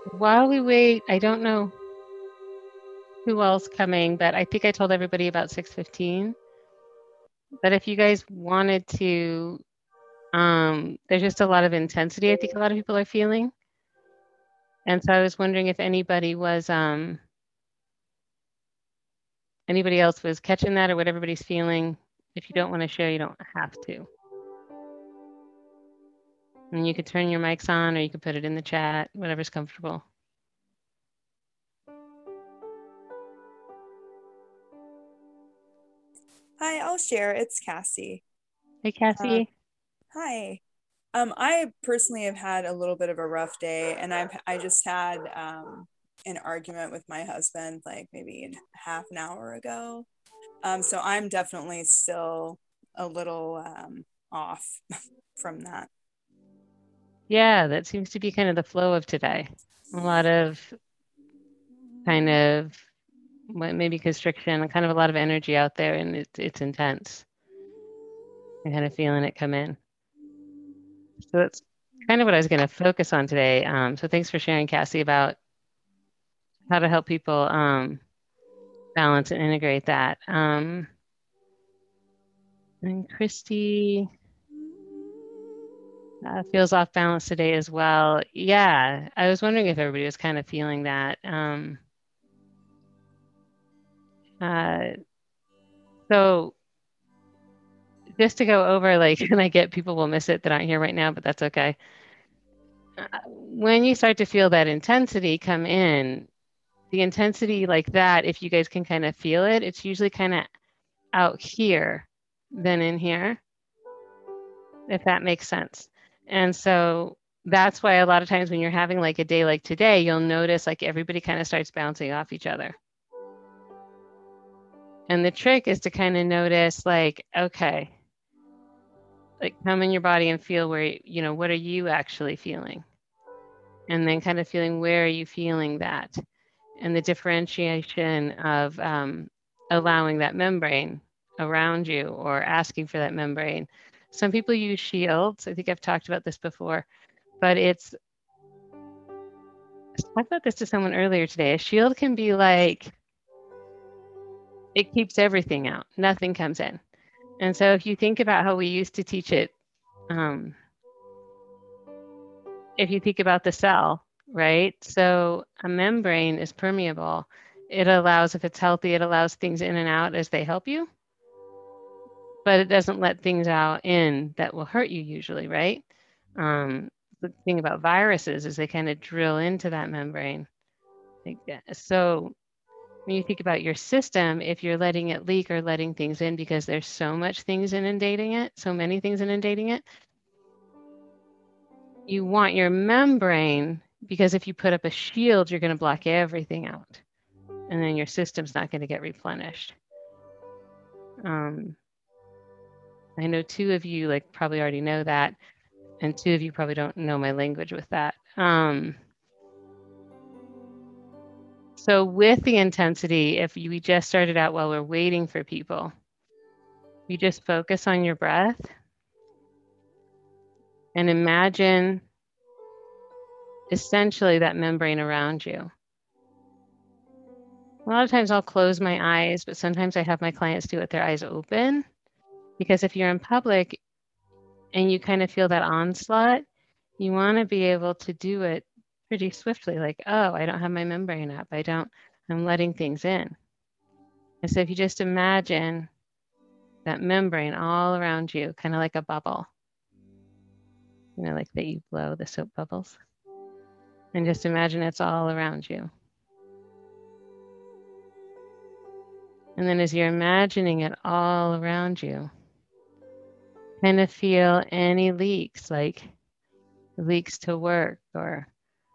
While we wait, I don't know who else coming, but I think I told everybody about 6:15. But if you guys wanted to, there's just a lot of intensity I think a lot of people are feeling. And so I was wondering if anybody else was catching that or what everybody's feeling. If you don't want to share, you don't have to. And you could turn your mics on or you could put it in the chat, whatever's comfortable. Hi, I'll share. It's Cassie. Hey, Uh, Cassie. Hi. I personally have had a little bit of a rough day, and I just had an argument with my husband like maybe half an hour ago. So I'm definitely still a little off from that. Yeah, that seems to be kind of the flow of today. A lot of kind of maybe constriction, kind of a lot of energy out there, and it's intense. I'm kind of feeling it come in. So that's kind of what I was going to focus on today. So thanks for sharing, Cassie, about how to help people balance and integrate that. And Christy feels off balance today as well. Yeah, I was wondering if everybody was kind of feeling that. Uh, so just to go over, like, and I get people will miss it that aren't here right now, but that's okay. When you start to feel that intensity come in, the intensity like that, if you guys can kind of feel it, it's usually kind of out here than in here, if that makes sense. And so that's why a lot of times when you're having like a day like today, you'll notice like everybody kind of starts bouncing off each other. And the trick is to kind of notice like, okay, like come in your body and feel where, what are you actually feeling? And then kind of feeling where are you feeling that? And the differentiation of allowing that membrane around you or asking for that membrane. Some people use shields. I think I've talked about this before, but I talked about this to someone earlier today. A shield can be like, it keeps everything out, nothing comes in. And so if you think about how we used to teach it, um, if you think about the cell, right? So a membrane is permeable. It allows, if it's healthy, it allows things in and out as they help you, but it doesn't let things out in that will hurt you usually, right? The thing about viruses is they kind of drill into that membrane. Like that. So when you think about your system, if you're letting it leak or letting things in because there's so much things inundating it, so many things inundating it, you want your membrane because if you put up a shield, you're going to block everything out. And then your system's not going to get replenished. Um, I know two of you like probably already know that, and two of you probably don't know my language with that. So with the intensity, if we just started out while we're waiting for people, you just focus on your breath and imagine essentially that membrane around you. A lot of times I'll close my eyes, but sometimes I have my clients do it with their eyes open because if you're in public and you kind of feel that onslaught, you want to be able to do it pretty swiftly, like, oh, I don't have my membrane up. I'm letting things in. And so if you just imagine that membrane all around you, kind of like a bubble, like that you blow the soap bubbles, and just imagine it's all around you. And then as you're imagining it all around you, kind of feel any leaks, like leaks to work or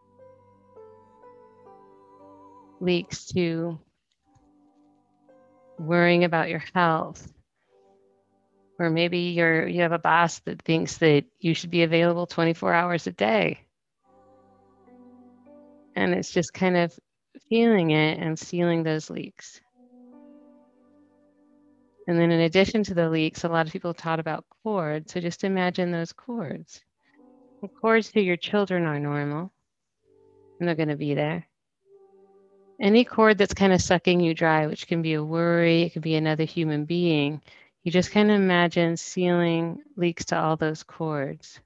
leaks to worrying about your health. Or maybe you have a boss that thinks that you should be available 24 hours a day. And it's just kind of feeling it and sealing those leaks. And then in addition to the leaks, a lot of people taught about cords. So just imagine those cords. The cords to your children are normal. and they're going to be there. Any cord that's kind of sucking you dry, which can be a worry, it could be another human being, you just kind of imagine sealing leaks to all those cords.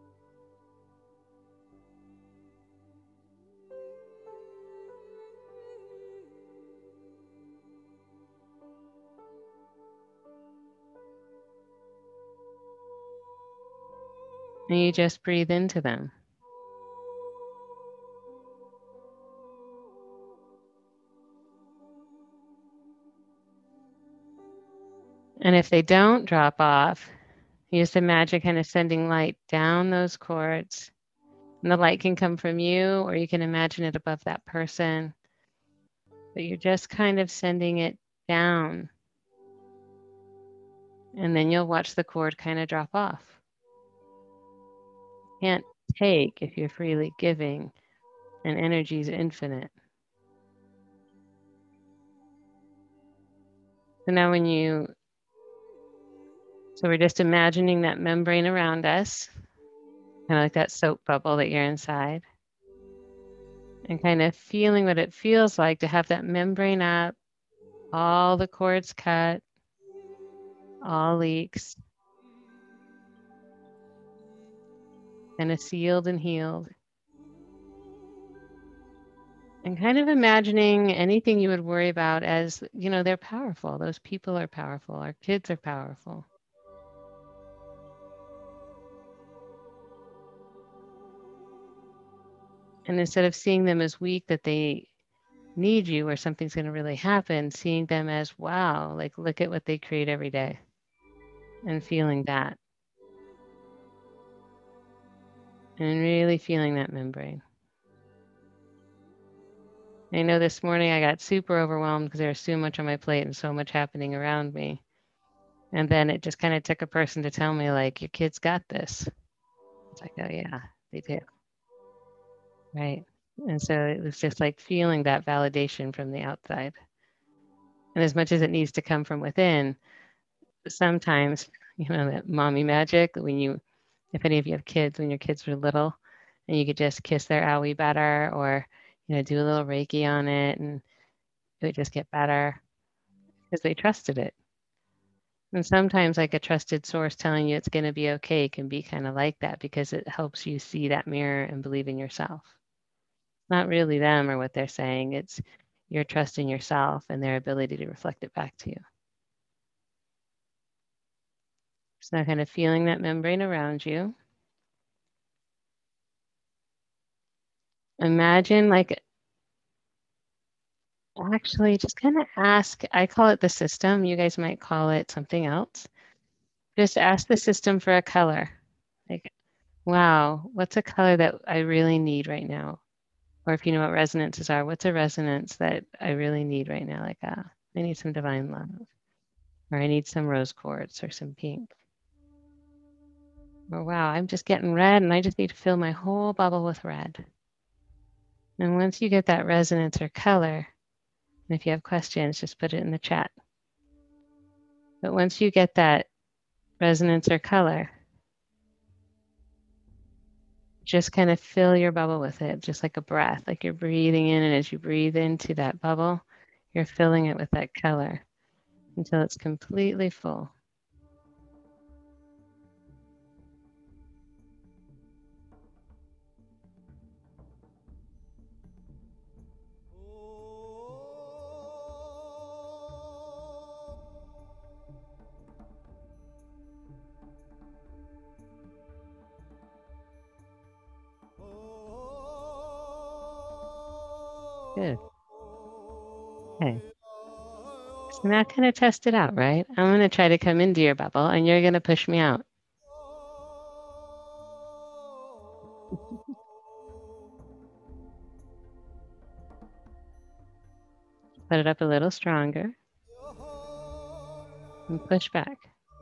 And you just breathe into them. And if they don't drop off, you just imagine kind of sending light down those cords. And the light can come from you, or you can imagine it above that person. But you're just kind of sending it down. And then you'll watch the cord kind of drop off. You can't take if you're freely giving, and energy is infinite. So now so we're just imagining that membrane around us, kind of like that soap bubble that you're inside, and kind of feeling what it feels like to have that membrane up, all the cords cut, all leaks, kind of sealed and healed. And kind of imagining anything you would worry about as, they're powerful. Those people are powerful. Our kids are powerful. And instead of seeing them as weak, that they need you or something's going to really happen, seeing them as, wow, like look at what they create every day, and feeling that. And really feeling that membrane. I know this morning I got super overwhelmed because there was so much on my plate and so much happening around me. And then it just kind of took a person to tell me, like, your kids got this. It's like, oh yeah, they do. Right. And so it was just like feeling that validation from the outside. And as much as it needs to come from within, sometimes, that mommy magic, if any of you have kids, when your kids were little and you could just kiss their owie better, or, do a little Reiki on it, and it would just get better because they trusted it. And sometimes like a trusted source telling you it's going to be okay can be kind of like that, because it helps you see that mirror and believe in yourself. Not really them or what they're saying. It's your trust in yourself and their ability to reflect it back to you. So now kind of feeling that membrane around you. Imagine actually just kind of ask, I call it the system. You guys might call it something else. Just ask the system for a color. Like, wow, what's a color that I really need right now? Or if you know what resonances are, what's a resonance that I really need right now? Like, I need some divine love, or I need some rose quartz or some pink. Or wow, I'm just getting red and I just need to fill my whole bubble with red. And once you get that resonance or color, and if you have questions, just put it in the chat. But once you get that resonance or color, just kind of fill your bubble with it, just like a breath, like you're breathing in, and as you breathe into that bubble, you're filling it with that color until it's completely full. Good. Okay. So now kind of test it out, right? I'm going to try to come into your bubble and you're going to push me out. Put it up a little stronger and push back.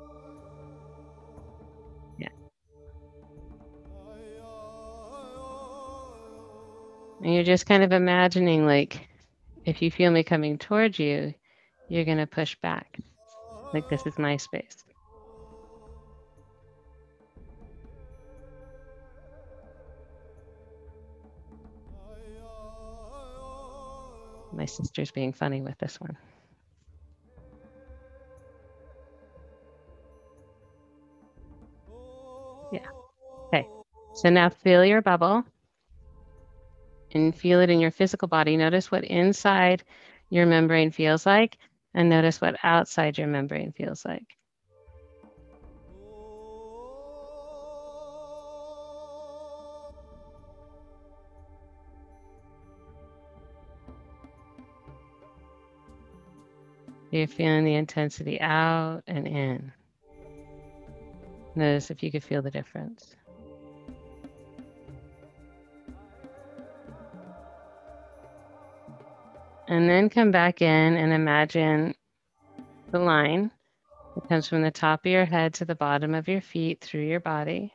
Yeah. And you're just kind of imagining, like, if you feel me coming towards you, you're going to push back. Like, this is my space. My sister's being funny with this one. Yeah. Okay. So now feel your bubble and feel it in your physical body. Notice what inside your membrane feels like, and notice what outside your membrane feels like. You're feeling the intensity out and in. Notice if you could feel the difference. And then come back in and imagine the line that comes from the top of your head to the bottom of your feet through your body.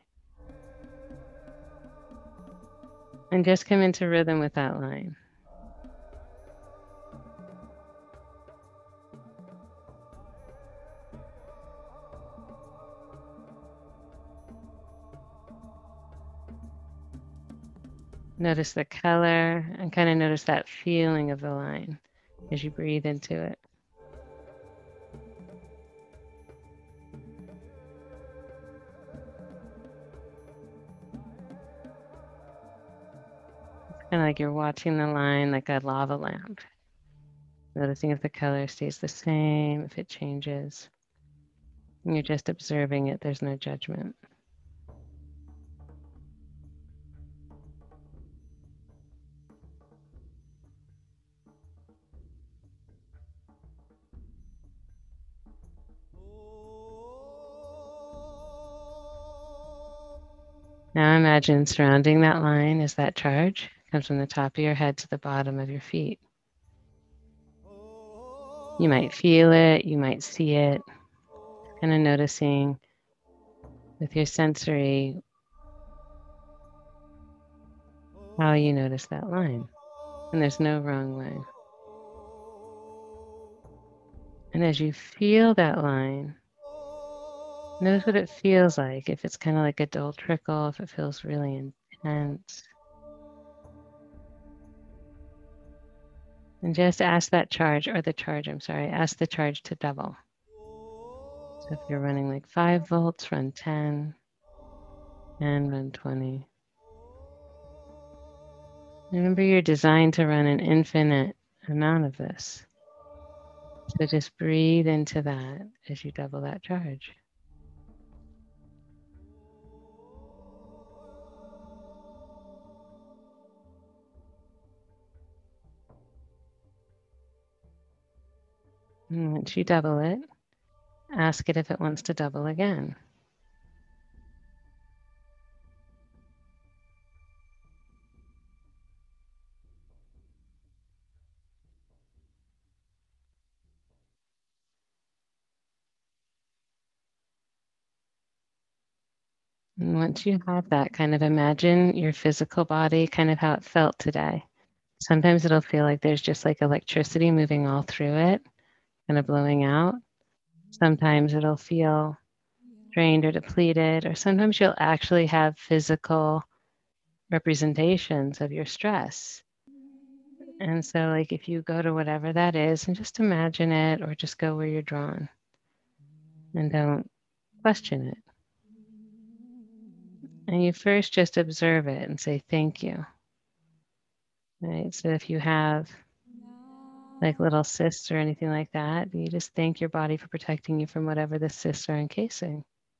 And just come into rhythm with that line. Notice the color and kind of notice that feeling of the line as you breathe into it. It's kind of like you're watching the line like a lava lamp. Noticing if the color stays the same, if it changes. And you're just observing it, there's no judgment. Now imagine surrounding that line is that charge. It comes from the top of your head to the bottom of your feet. You might feel it, you might see it, kind of noticing with your sensory how you notice that line. And there's no wrong way. And as you feel that line, notice what it feels like. If it's kind of like a dull trickle, if it feels really intense. And just ask that charge, or the charge, I'm sorry, ask the charge to double. So if you're running like 5 volts, run 10, and run 20. Remember, you're designed to run an infinite amount of this. So just breathe into that as you double that charge. And once you double it, ask it if it wants to double again. And once you have that, kind of imagine your physical body, kind of how it felt today. Sometimes it'll feel like there's just like electricity moving all through it, kind of blowing out. Sometimes it'll feel drained or depleted, or sometimes you'll actually have physical representations of your stress. And so, like, if you go to whatever that is and just imagine it, or just go where you're drawn and don't question it. And you first just observe it and say, thank you. Right? So if you have like little cysts or anything like that, you just thank your body for protecting you from whatever the cysts are encasing.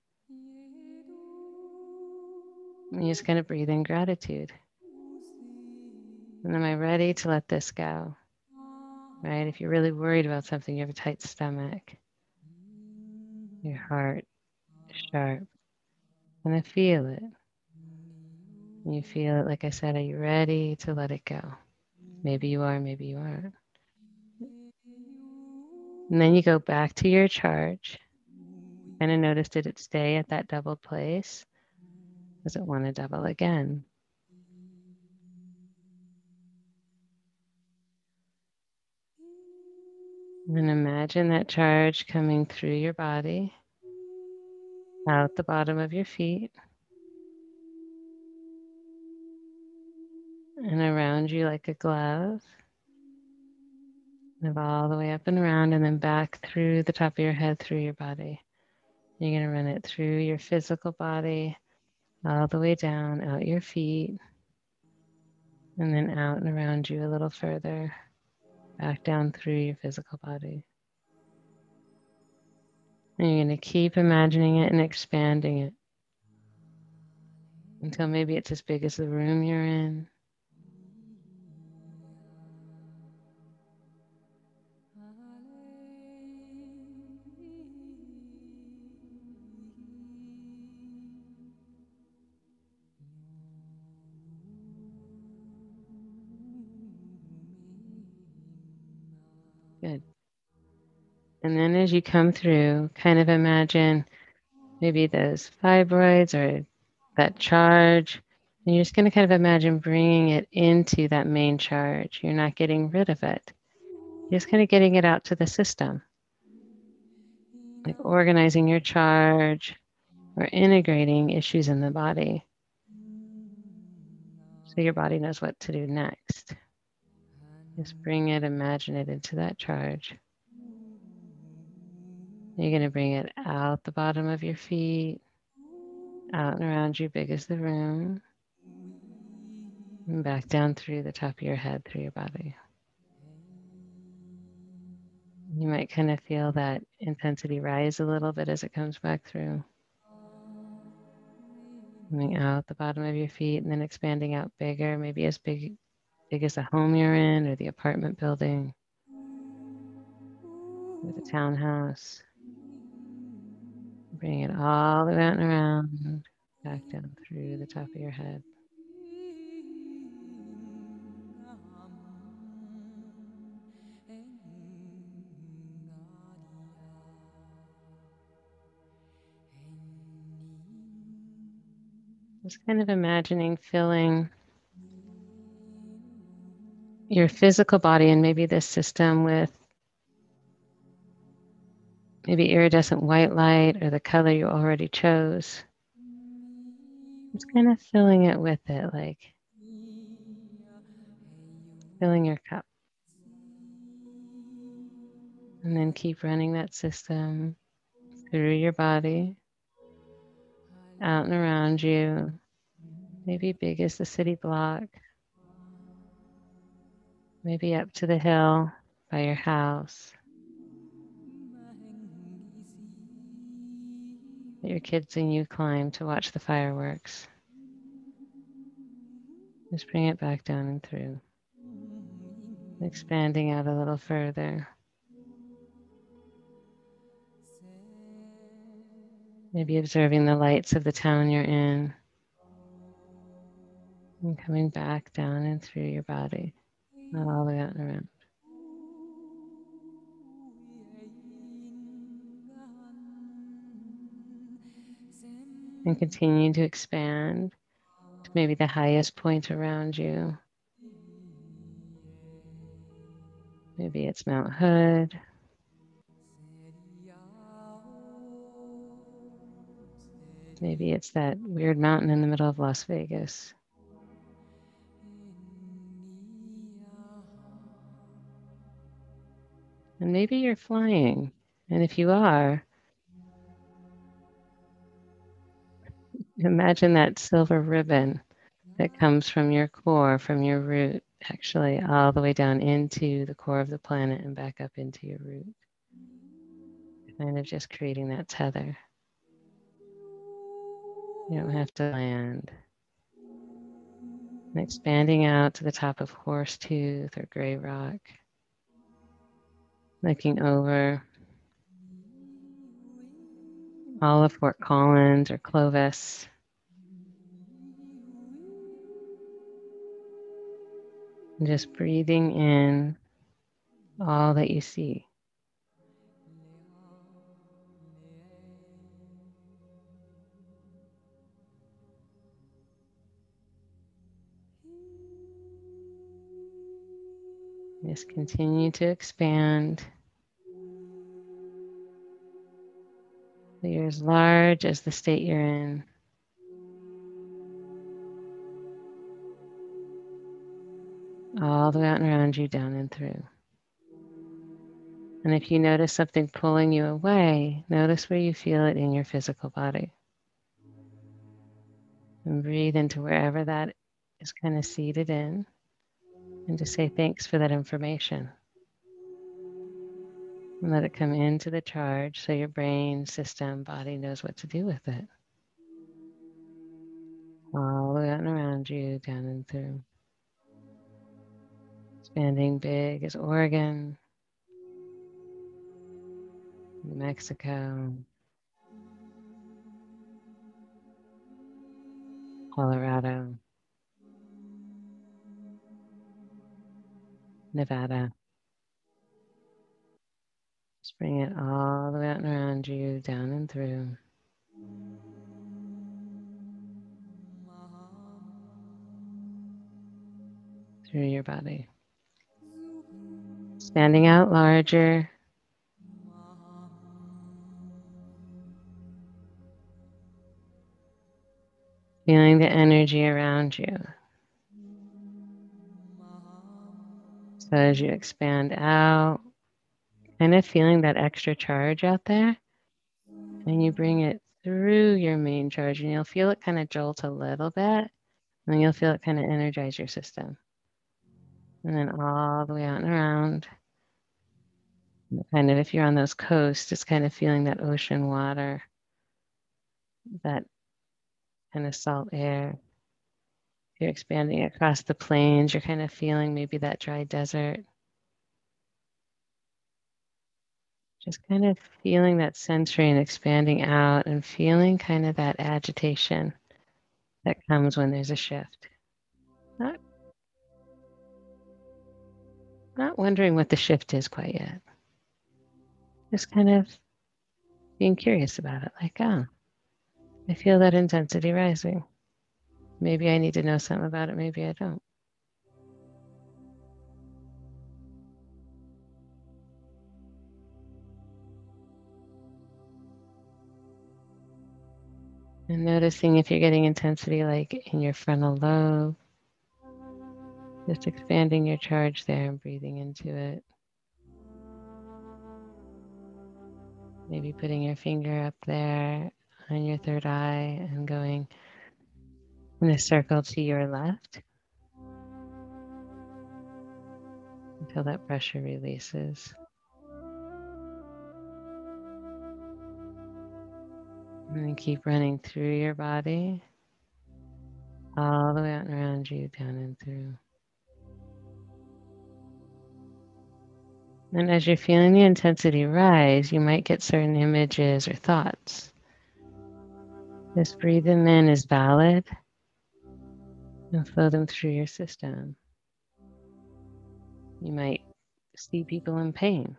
And you just kind of breathe in gratitude. And am I ready to let this go? Right? If you're really worried about something, you have a tight stomach, your heart is sharp, and I feel it. And you feel it, like I said, are you ready to let it go? Maybe you are, maybe you aren't. And then you go back to your charge. Kind of notice, did it stay at that doubled place? Does it want to double again? And imagine that charge coming through your body, out the bottom of your feet, and around you like a glove. Move all the way up and around and then back through the top of your head, through your body. You're going to run it through your physical body, all the way down, out your feet, and then out and around you a little further, back down through your physical body. And you're going to keep imagining it and expanding it until maybe it's as big as the room you're in. Good. And then as you come through, kind of imagine maybe those fibroids or that charge. And you're just going to kind of imagine bringing it into that main charge. You're not getting rid of it. You're just kind of getting it out to the system. Like organizing your charge or integrating issues in the body. So your body knows what to do next. Just bring it, imagine it into that charge. You're going to bring it out the bottom of your feet, out and around you, big as the room, and back down through the top of your head, through your body. You might kind of feel that intensity rise a little bit as it comes back through. Coming out the bottom of your feet and then expanding out bigger, maybe as big as the home you're in or the apartment building or the townhouse. Bring it all the way out and around, back down through the top of your head. Just kind of imagining filling your physical body and maybe this system with maybe iridescent white light or the color you already chose. Just kind of filling it with it, like filling your cup. And then keep running that system through your body, out and around you, maybe big as the city block, maybe up to the hill by your house that your kids and you climb to watch the fireworks. Just bring it back down and through, expanding out a little further. Maybe observing the lights of the town you're in and coming back down and through your body, not all the way out and around. And continue to expand to maybe the highest point around you. Maybe it's Mount Hood. Maybe it's that weird mountain in the middle of Las Vegas. And maybe you're flying. And if you are, imagine that silver ribbon that comes from your core, from your root, actually all the way down into the core of the planet and back up into your root. Kind of just creating that tether. You don't have to land. And expanding out to the top of Horsetooth or Gray Rock. Looking over all of Fort Collins or Clovis. And just breathing in all that you see. Just continue to expand. So you're as large as the state you're in. All the way out and around you, down and through. And if you notice something pulling you away, notice where you feel it in your physical body. And breathe into wherever that is kind of seated in. And just say thanks for that information. And let it come into the charge so your brain, system, body knows what to do with it. All the way out and around you, down and through. Expanding big as Oregon, New Mexico, Colorado, Nevada. Just bring it all the way out and around you, down and through. Through your body. Expanding out larger. Feeling the energy around you. So as you expand out, kind of feeling that extra charge out there, and you bring it through your main charge, and you'll feel it kind of jolt a little bit, and then you'll feel it kind of energize your system. And then all the way out and around. Kind of, if you're on those coasts, it's kind of feeling that ocean water, that kind of salt air. If you're expanding across the plains, you're kind of feeling maybe that dry desert. Just kind of feeling that sensory and expanding out and feeling kind of that agitation that comes when there's a shift. Not wondering what the shift is quite yet. Just kind of being curious about it. Like, oh, I feel that intensity rising. Maybe I need to know something about it. Maybe I don't. And noticing if you're getting intensity like in your frontal lobe, just expanding your charge there and breathing into it. Maybe putting your finger up there on your third eye and going in a circle to your left until that pressure releases. And then keep running through your body, all the way out and around you, down and through. And as you're feeling the intensity rise, you might get certain images or thoughts. Just breathe them in as valid and flow them through your system. You might see people in pain.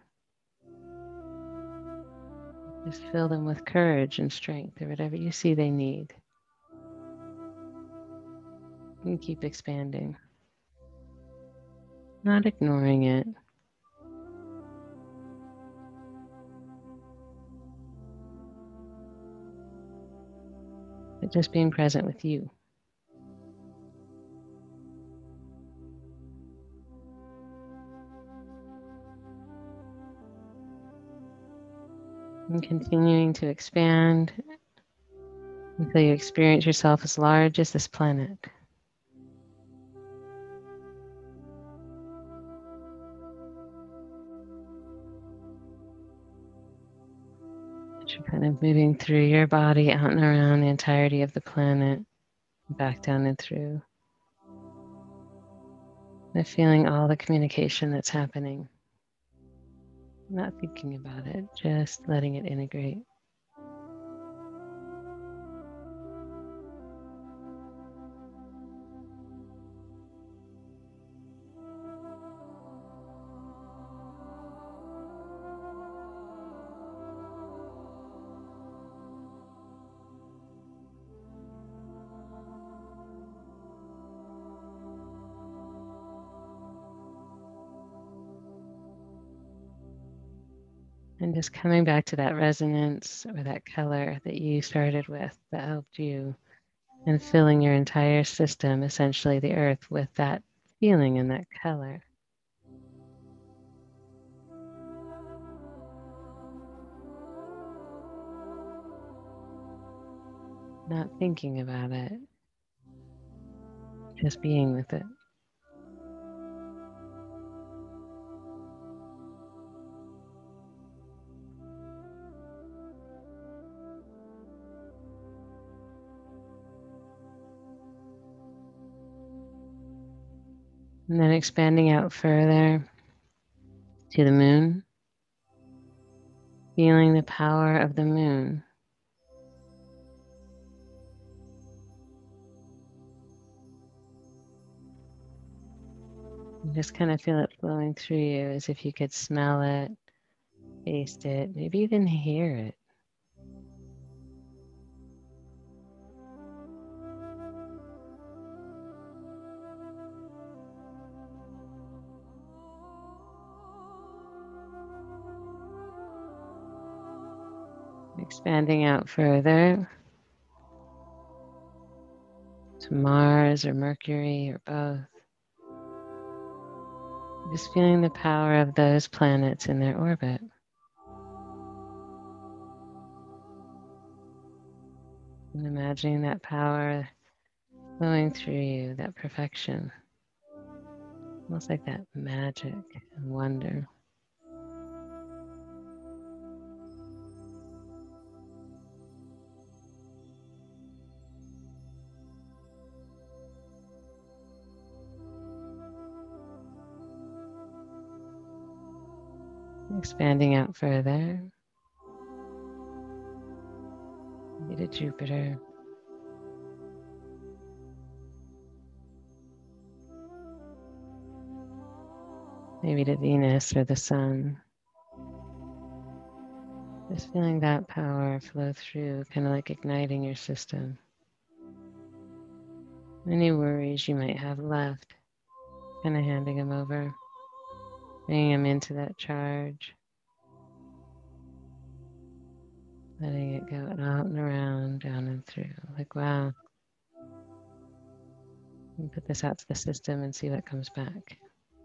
Just fill them with courage and strength or whatever you see they need. And keep expanding. Not ignoring it. But just being present with you. And continuing to expand until you experience yourself as large as this planet. You're kind of moving through your body, out and around the entirety of the planet, back down and through. And feeling all the communication that's happening. Not thinking about it, just letting it integrate. And just coming back to that resonance or that color that you started with that helped you, and filling your entire system, essentially the earth, with that feeling and that color. not thinking about it, just being with it. And then expanding out further to the moon, feeling the power of the moon. You just kind of feel it flowing through you as if you could smell it, taste it, maybe even hear it. Expanding out further to Mars or Mercury or both. Just feeling the power of those planets in their orbit. And imagining that power flowing through you, that perfection. Almost like that magic and wonder. Expanding out further, maybe to Jupiter. Maybe to Venus or the sun. Just feeling that power flow through, kind of like igniting your system. Any worries you might have left, kind of handing them over, bringing them into that charge. Letting it go out and around, down and through. Like, wow. And put this out to the system and see what comes back.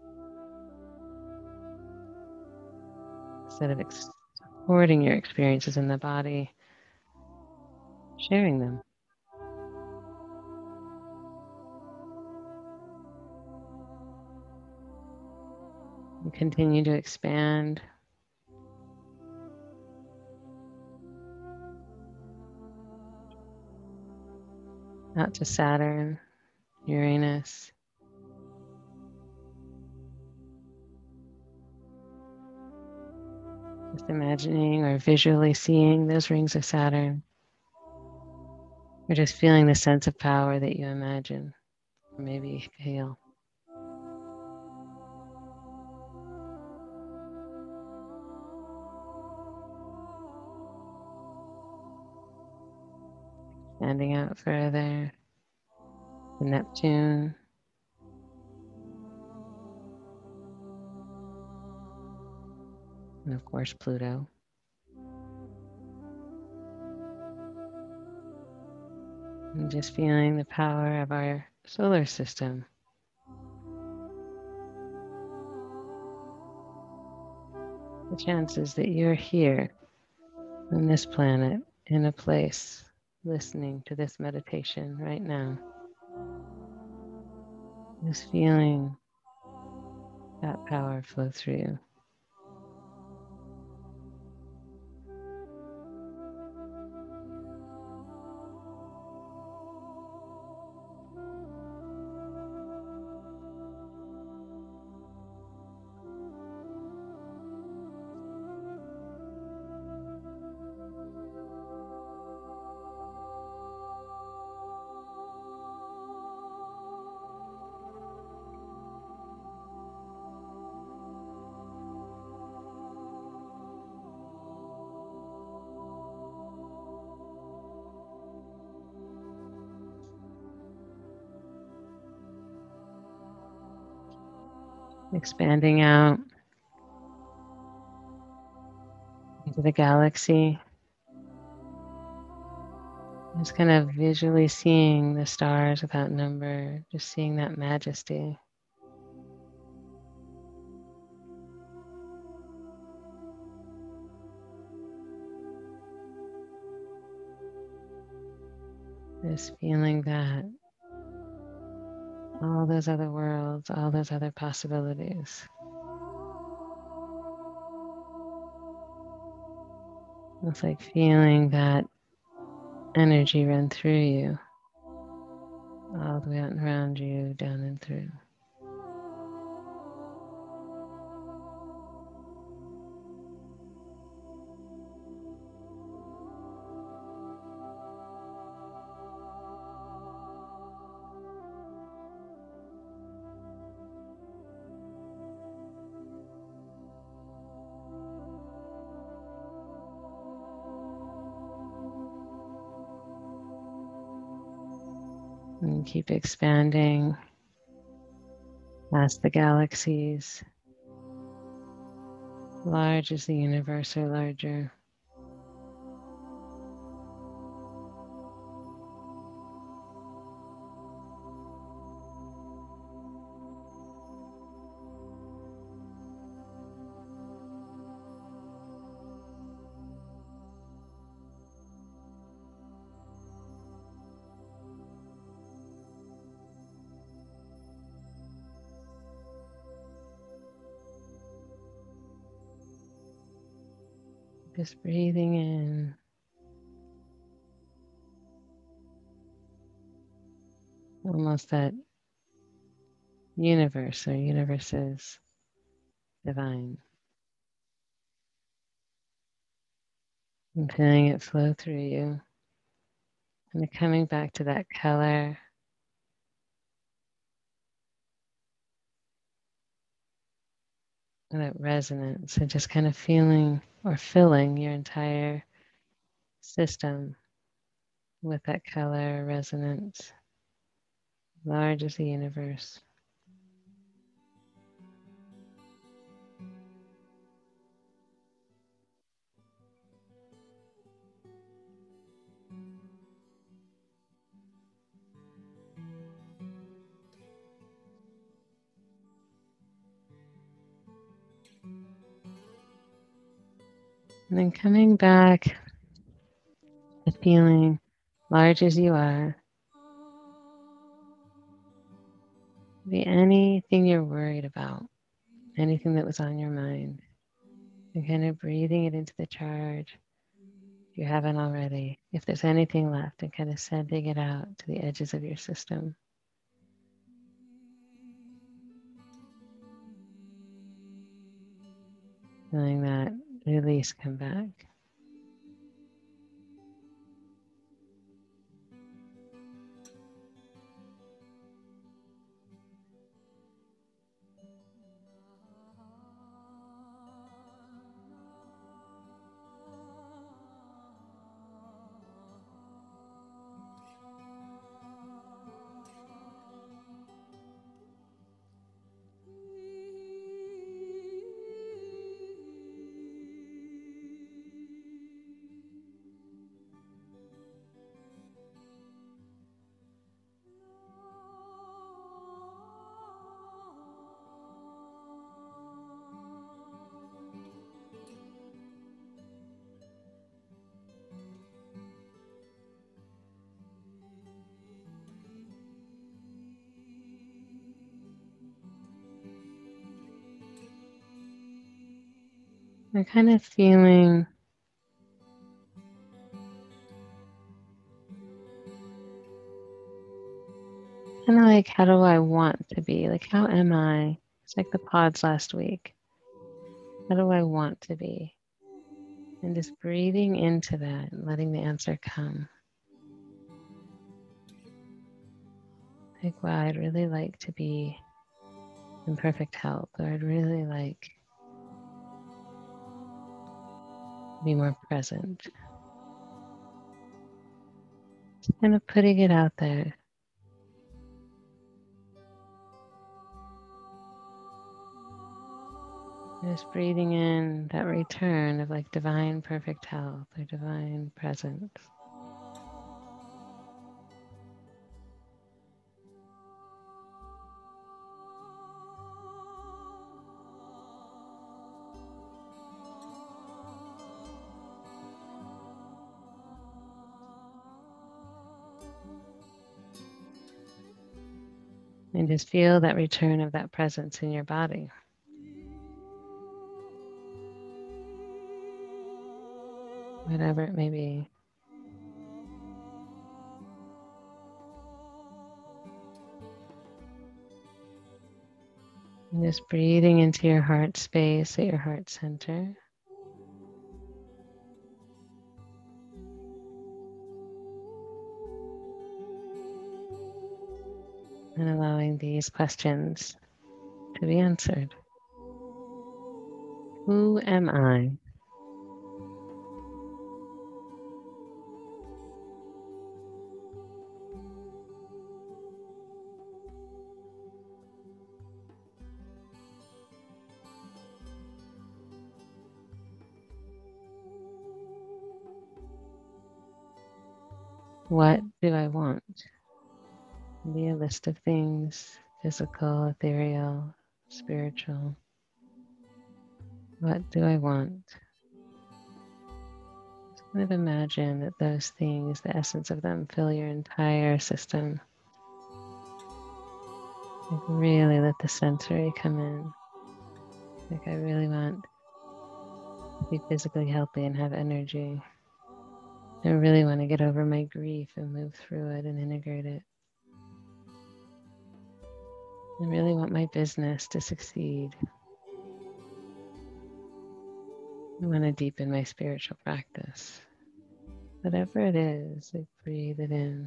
Instead of hoarding your experiences in the body, sharing them. And continue to expand. Out to Saturn, Uranus. Just imagining or visually seeing those rings of Saturn. Or just feeling the sense of power that you imagine, or maybe feel. Standing out further, to Neptune. And of course, Pluto. And just feeling the power of our solar system. The chances that you're here on this planet, in a place, listening to this meditation right now. Just feeling that power flow through you. Expanding out into the galaxy. Just kind of visually seeing the stars without number, just seeing that majesty. Just feeling that all those other worlds, all those other possibilities. It's like feeling that energy run through you, all the way out and around you, down and through. And keep expanding past the galaxies. Large as the universe or larger. Just breathing in. Almost that universe or universes divine. And feeling it flow through you. And coming back to that color. And that resonance. And just kind of feeling or filling your entire system with that color resonance. Large as the universe. And then coming back to feeling large as you are. Be anything you're worried about, anything that was on your mind. And kind of breathing it into the charge. If you haven't already, if there's anything left, and kind of sending it out to the edges of your system. Feeling that release come back. I'm kind of feeling kind of like, how do I want to be? Like, how am I? It's like the pods last week. How do I want to be? And just breathing into that and letting the answer come. Like, wow, I'd really like to be in perfect health, or I'd really like to be more present. Just kind of putting it out there. Just breathing in that return of like divine perfect health or divine presence. And just feel that return of that presence in your body. Whatever it may be. And just breathing into your heart space at your heart center. And allowing these questions to be answered. Who am I? What do I want? Be a list of things, physical, ethereal, spiritual. What do I want? Just kind of imagine that those things, the essence of them, fill your entire system. Like really let the sensory come in. Like I really want to be physically healthy and have energy. I really want to get over my grief and move through it and integrate it. I really want my business to succeed. I want to deepen my spiritual practice. Whatever it is, like breathe it in.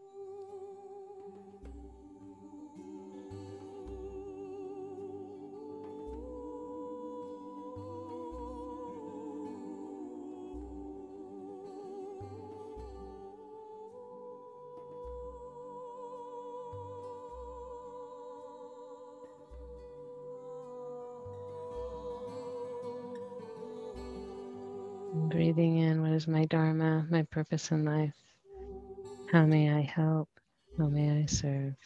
Breathing in, what is my dharma, my purpose in life? How may I help? How may I serve?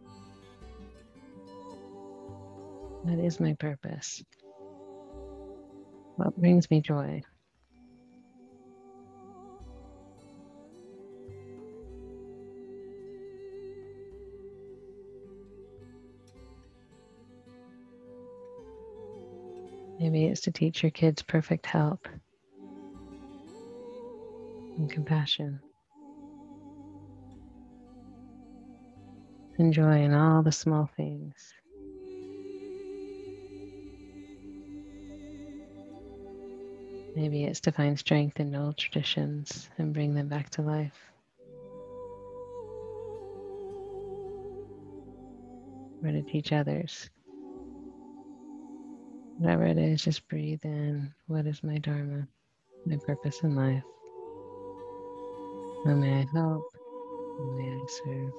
What is my purpose? What brings me joy? Maybe it's to teach your kids perfect health and compassion. And joy in all the small things. Maybe it's to find strength in old traditions and bring them back to life. Or to teach others. Whatever it is, just breathe in. What is my dharma, my purpose in life? How may I help? How may I serve?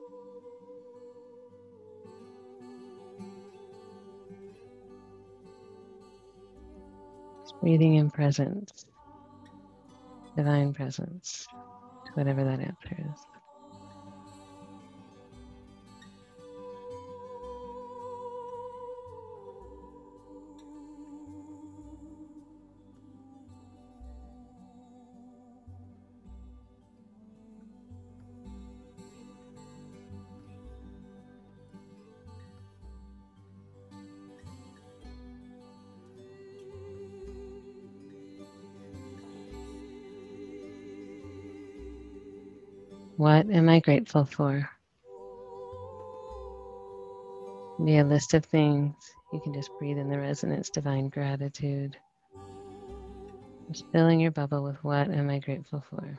Just breathing in presence, divine presence, to whatever that answer is. What am I grateful for? Be a list of things. You can just breathe in the resonance, divine gratitude. Just filling your bubble with what am I grateful for?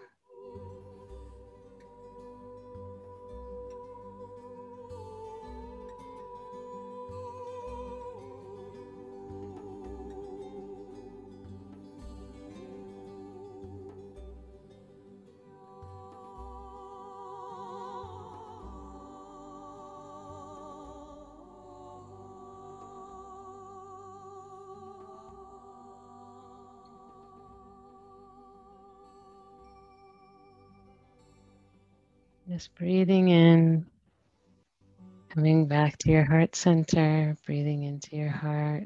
Just breathing in, coming back to your heart center, breathing into your heart.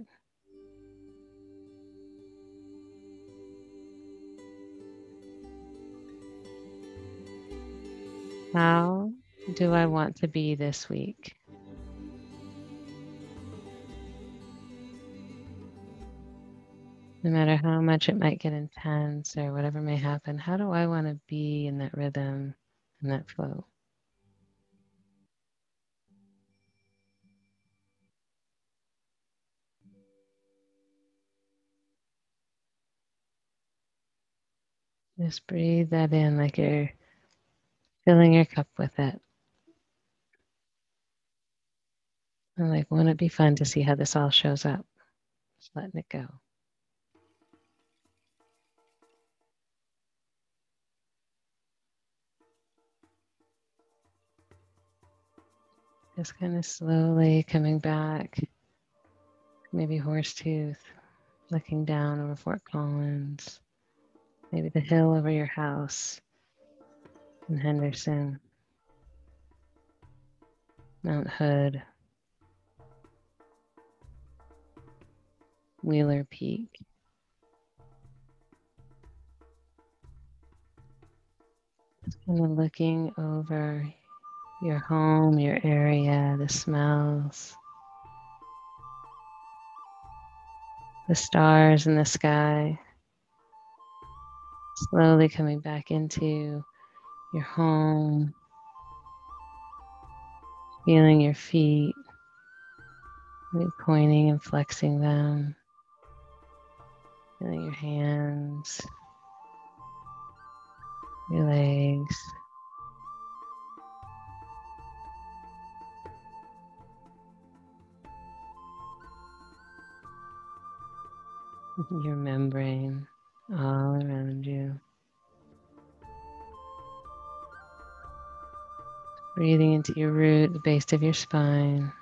How do I want to be this week? No matter how much it might get intense or whatever may happen, how do I want to be in that rhythm and that flow? Just breathe that in like you're filling your cup with it. And like, wouldn't it be fun to see how this all shows up? Just letting it go. Just kind of slowly coming back, maybe Horsetooth, looking down over Fort Collins, maybe the hill over your house in Henderson, Mount Hood, Wheeler Peak. Just kind of looking over your home, your area, the smells, the stars in the sky. Slowly coming back into your home, feeling your feet, maybe pointing and flexing them, feeling your hands, your legs. Your membrane all around you. Breathing into your root, the base of your spine.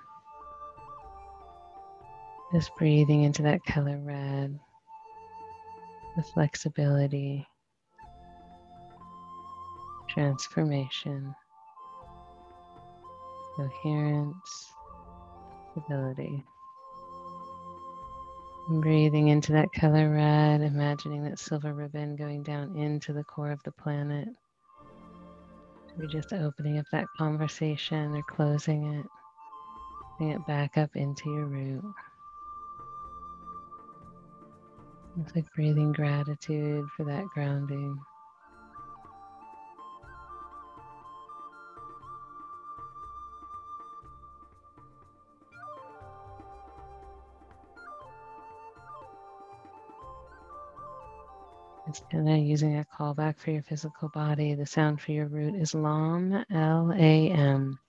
Just breathing into that color red, the flexibility, transformation, coherence, stability. Breathing into that color red, imagining that silver ribbon going down into the core of the planet. We're just opening up that conversation or closing it, bring it back up into your root. It's like breathing gratitude for that grounding. It's kind of using a callback for your physical body. The sound for your root is LAM, L-A-M.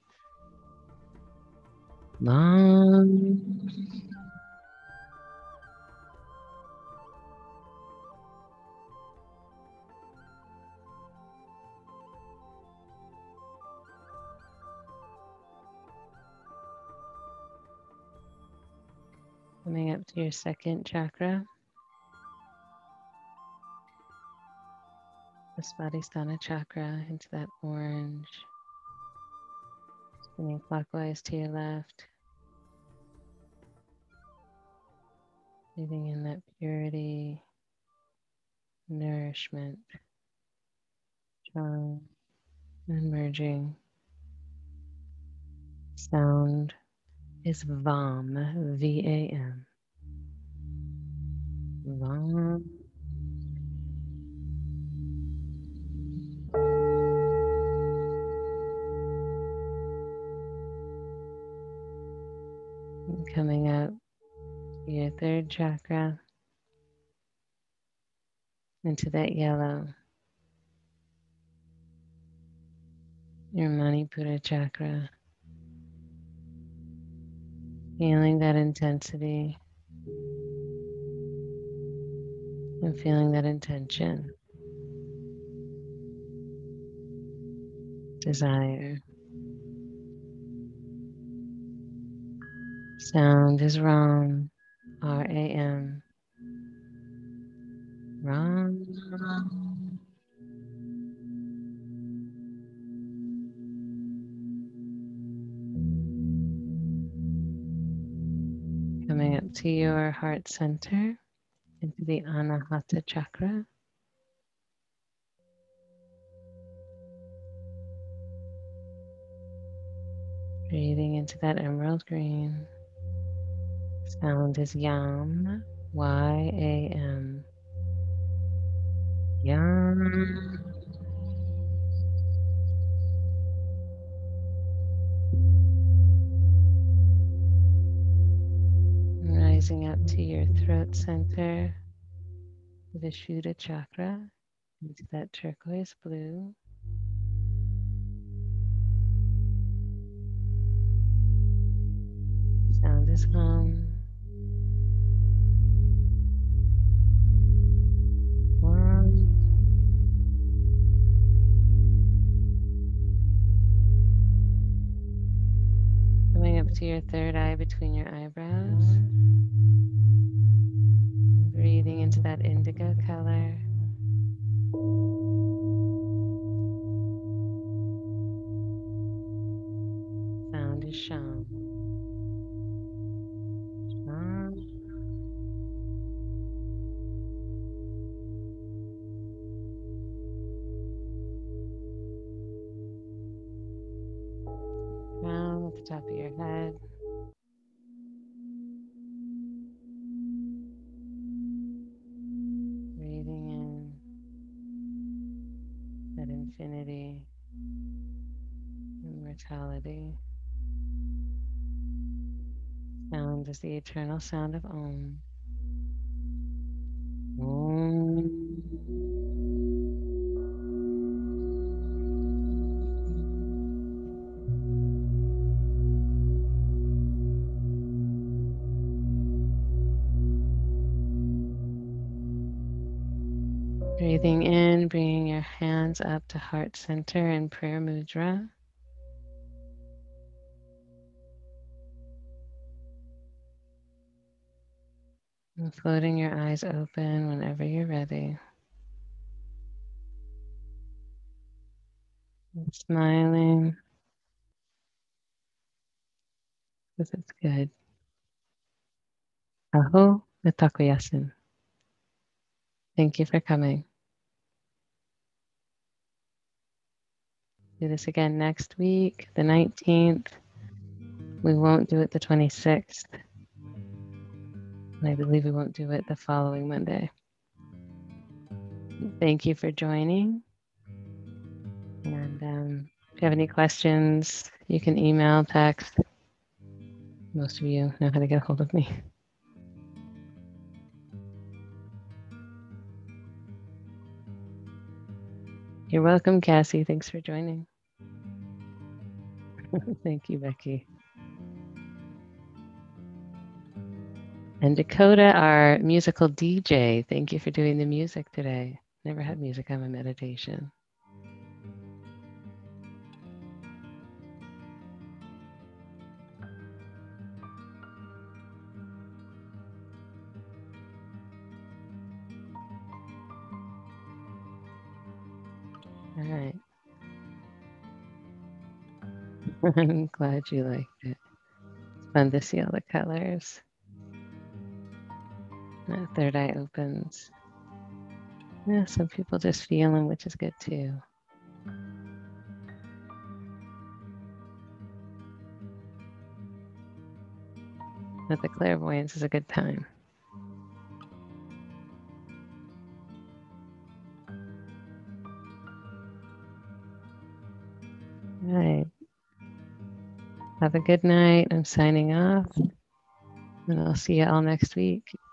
LAM. Coming up to your second chakra, the Svadhisthana chakra, into that orange, spinning clockwise to your left. Breathing in that purity, nourishment, charm, and merging. Sound is VAM, V-A-M. VAM. Coming up to your third chakra, into that yellow, your Manipura chakra. Feeling that intensity and feeling that intention, desire. Sound is RAM, R-A-M. RAM. Coming up to your heart center, into the Anahata chakra. Breathing into that emerald green. Sound is Yam, Y-A-M. Yum. Rising up to your throat center, the Vishuddha chakra, into that turquoise blue. Sound is hum. Coming up to your third eye between your eyebrows. Breathing into that indigo color. Sound is sham. Sham. Crown at the top of your head. Breathing in that infinity, immortality. Sound is the eternal sound of Om. Om. Breathing in, bringing your hands up to heart center in prayer mudra. And floating your eyes open whenever you're ready. And smiling, because it's good. Aho Mitakoyasin. Thank you for coming. Do this again next week, the 19th. We won't do it the 26th. And I believe we won't do it the following Monday. Thank you for joining. And if you have any questions, you can email, text. Most of you know how to get a hold of me. You're welcome, Cassie. Thanks for joining. Thank you, Becky. And Dakota, our musical DJ, thank you for doing the music today. Never had music on my meditation. All right. I'm glad you liked it. It's fun to see all the colors. That third eye opens. Yeah, some people just feel them, which is good too. But the clairvoyance is a good time. All right. Have a good night. I'm signing off. And I'll see you all next week.